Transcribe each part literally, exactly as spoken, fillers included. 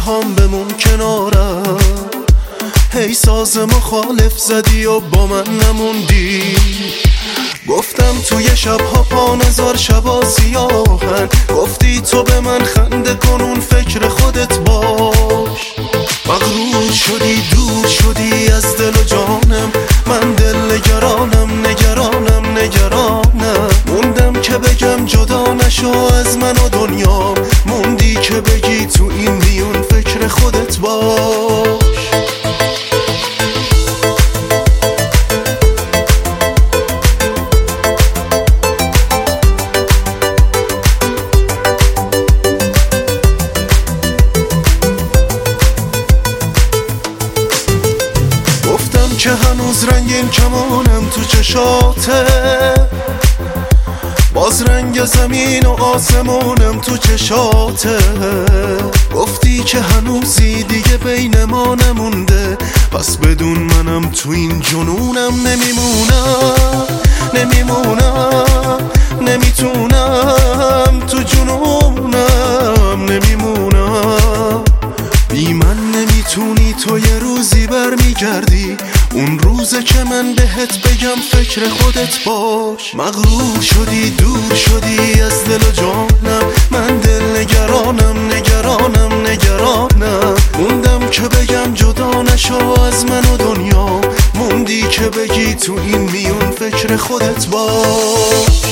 هم بمون کنارم. هی ساز مخالف زدی و با من نموندی. گفتم توی شبها پا نزار شبا سیاهن. گفتی تو به من خنده کن اون فکر خودت باش. مغرور شدی دور شدی از دل و جانم. من دل نگرانم نگرانم نگرانم. موندم که بگم جدا نشو از من و دنیا. موندی که بگی تو این میون فکر خودت باش. که هنوز رنگین کمانم تو چشاته. باز رنگ زمین و آسمونم تو چشاته. گفتی که هنوزی دیگه بین ما نمونده. پس بدون منم تو این جنونم نمیمونم نمیمونم نمیتونم تو جنونم نمیمونم. بی من نمیتونی تو یه روزی برمیگردی. اون روزه که من بهت بگم فکر خودت باش. مغرور شدی دور شدی از دل و جانم. من دل نگرانم نگرانم نگرانم. موندم که بگم جدا نشو از من و دنیا. موندی که بگی تو این میون فکر خودت باش.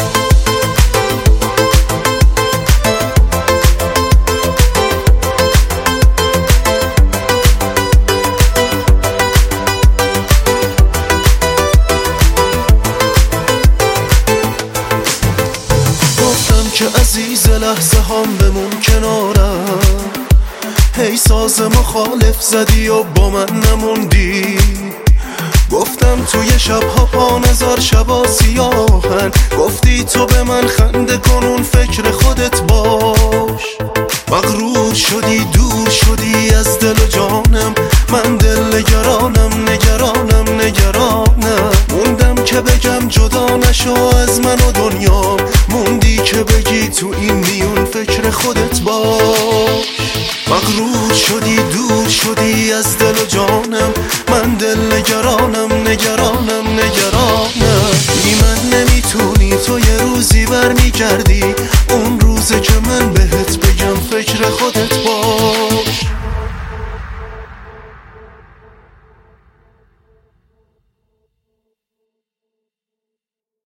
که عزیز لحظه هم بمون کنارم. هی ساز مخالف زدی و با من نموندی. گفتم توی شبها پا نزار شبا سیاهن. گفتی تو به من خنده کن اون فکر خودت باش. مغرور شدی دور شدی از دل و جانم. من دل نگرانم نگرانم نگرانم. موندم که بگم جدا نشو از من و دنیا. موندی که بگی تو این میون فکر خودت باش. مغرور شدی دور شدی از دل و جانم. من دل نگرانم نگرانم نگرانم. بی من نمیتونی تو یه روزی برمیگردی. اون روزه که من بهت بگم فکر خودت باش.